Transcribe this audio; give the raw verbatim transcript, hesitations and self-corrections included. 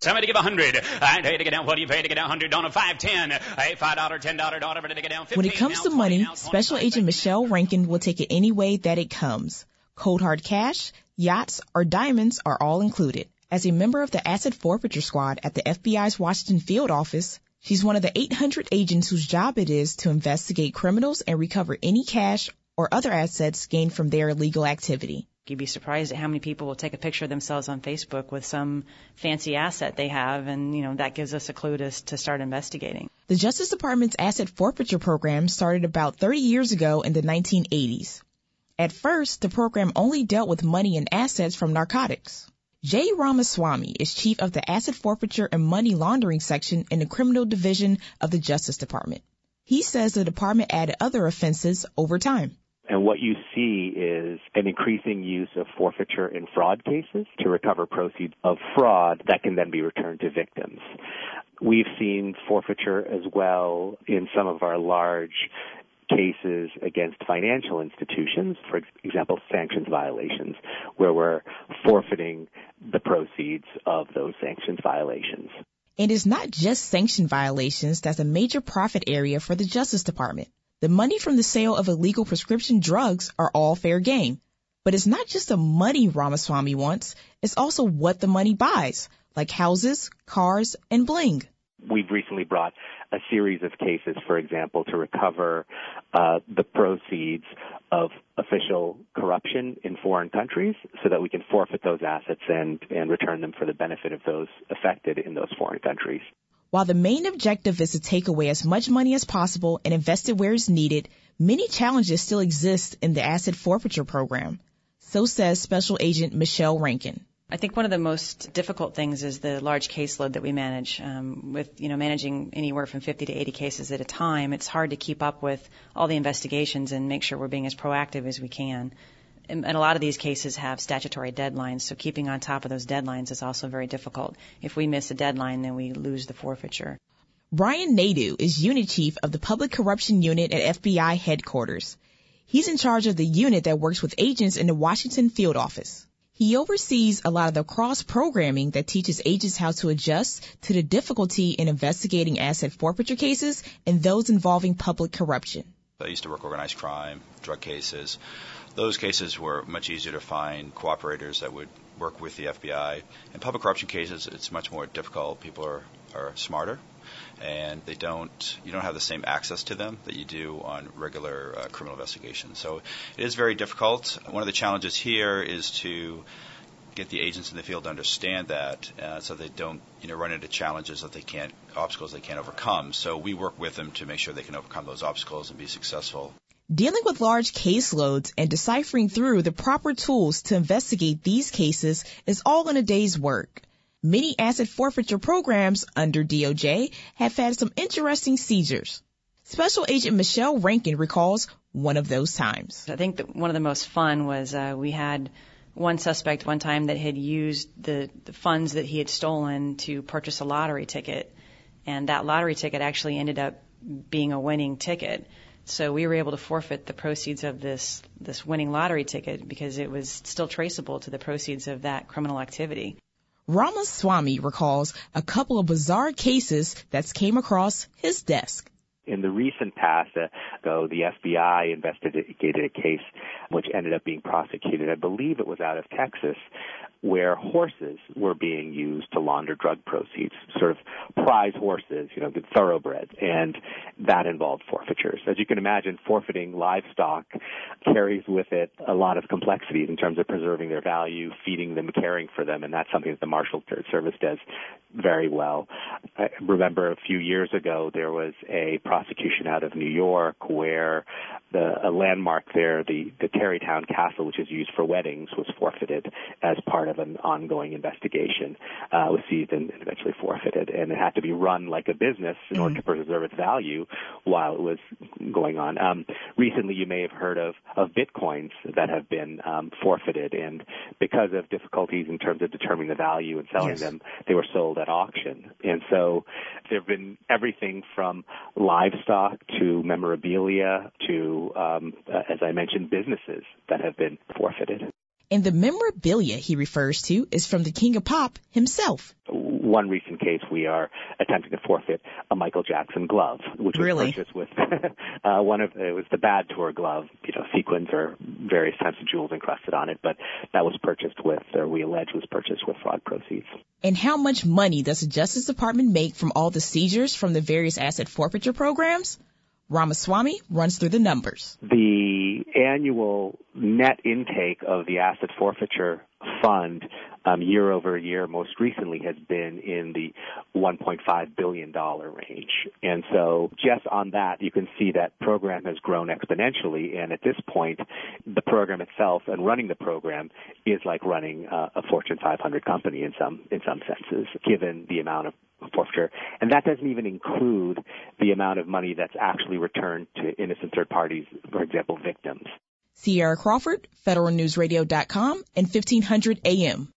Somebody give a hundred. I pay to get down. What do you pay to get down? Hundred on a five ten. Hey, five dollar, ten dollar, dollar, but to get down. When it comes to money, Special Agent Michelle Rankin will take it any way that it comes. Cold hard cash, yachts, or diamonds are all included. As a member of the Asset Forfeiture Squad at the F B I's Washington Field Office, she's one of the eight hundred agents whose job it is to investigate criminals and recover any cash or other assets gained from their illegal activity. You'd be surprised at how many people will take a picture of themselves on Facebook with some fancy asset they have, and, you know, that gives us a clue to, to start investigating. The Justice Department's Asset Forfeiture Program started about thirty years ago in the nineteen eighties. At first, the program only dealt with money and assets from narcotics. Jay Ramaswamy is chief of the Asset Forfeiture and Money Laundering section in the Criminal Division of the Justice Department. He says the department added other offenses over time. And what you see is an increasing use of forfeiture in fraud cases to recover proceeds of fraud that can then be returned to victims. We've seen forfeiture as well in some of our large cases against financial institutions, for example, sanctions violations, where we're forfeiting the proceeds of those sanctions violations. And it's not just sanction violations that's a major profit area for the Justice Department. The money from the sale of illegal prescription drugs are all fair game. But it's not just the money Ramaswamy wants, it's also what the money buys, like houses, cars, and bling. We've recently brought a series of cases, for example, to recover uh, the proceeds of official corruption in foreign countries so that we can forfeit those assets and, and return them for the benefit of those affected in those foreign countries. While the main objective is to take away as much money as possible and invest it where it's needed, many challenges still exist in the asset forfeiture program. So says Special Agent Michelle Rankin. I think one of the most difficult things is the large caseload that we manage. Um, with, you know, managing anywhere from fifty to eighty cases at a time, it's hard to keep up with all the investigations and make sure we're being as proactive as we can. And a lot of these cases have statutory deadlines, so keeping on top of those deadlines is also very difficult. If we miss a deadline, then we lose the forfeiture. Brian Nadeau is Unit Chief of the Public Corruption Unit at F B I headquarters. He's in charge of the unit that works with agents in the Washington Field Office. He oversees a lot of the cross-programming that teaches agents how to adjust to the difficulty in investigating asset forfeiture cases and those involving public corruption. I used to work organized crime, drug cases. Those cases were much easier to find cooperators that would work with the F B I. In public corruption cases, it's much more difficult. People are, are smarter, and they don't. You don't have the same access to them that you do on regular uh, criminal investigations. So it is very difficult. One of the challenges here is to get the agents in the field to understand that, uh, so they don't, you know, run into challenges that they can't, obstacles they can't overcome. So we work with them to make sure they can overcome those obstacles and be successful. Dealing with large caseloads and deciphering through the proper tools to investigate these cases is all in a day's work. Many asset forfeiture programs under D O J have had some interesting seizures. Special Agent Michelle Rankin recalls one of those times. I think that one of the most fun was uh, we had one suspect one time that had used the, the funds that he had stolen to purchase a lottery ticket, and that lottery ticket actually ended up being a winning ticket. So we were able to forfeit the proceeds of this this winning lottery ticket because it was still traceable to the proceeds of that criminal activity. Ramaswamy recalls a couple of bizarre cases that came across his desk. In the recent past, uh, though, the F B I investigated a case which ended up being prosecuted. I believe it was out of Texas, where horses were being used to launder drug proceeds, sort of prize horses, you know, good thoroughbreds, and that involved forfeitures. As you can imagine, forfeiting livestock carries with it a lot of complexities in terms of preserving their value, feeding them, caring for them, and that's something that the Marshal Service does very well. I remember a few years ago there was a prosecution out of New York where the, a landmark there, the, the Tarrytown Castle, which is used for weddings, was forfeited as part of an ongoing investigation, uh, was seized and eventually forfeited. And it had to be run like a business in mm-hmm. order to preserve its value while it was going on. Um, recently, you may have heard of, of bitcoins that have been um, forfeited, and because of difficulties in terms of determining the value and selling yes. them, they were sold at auction. And so there have been everything from livestock to memorabilia to, um, uh, as I mentioned, businesses that have been forfeited. And the memorabilia he refers to is from the King of Pop himself. One recent case, we are attempting to forfeit a Michael Jackson glove, which was really? purchased with uh, one of it was the Bad Tour glove, you know, sequins or various types of jewels encrusted on it, but that was purchased with, or we allege was purchased with fraud proceeds. And how much money does the Justice Department make from all the seizures from the various asset forfeiture programs? Ramaswamy runs through the numbers. The annual net intake of the asset forfeiture fund um, year over year most recently has been in the one point five billion dollars range. And so just on that, you can see that program has grown exponentially. And at this point, the program itself and running the program is like running uh, a Fortune five hundred company in some in some senses, given the amount of forfeiture. And that doesn't even include the amount of money that's actually returned to innocent third parties, for example, victims. Sierra Crawford, Federal News Radio dot com, and fifteen hundred A M.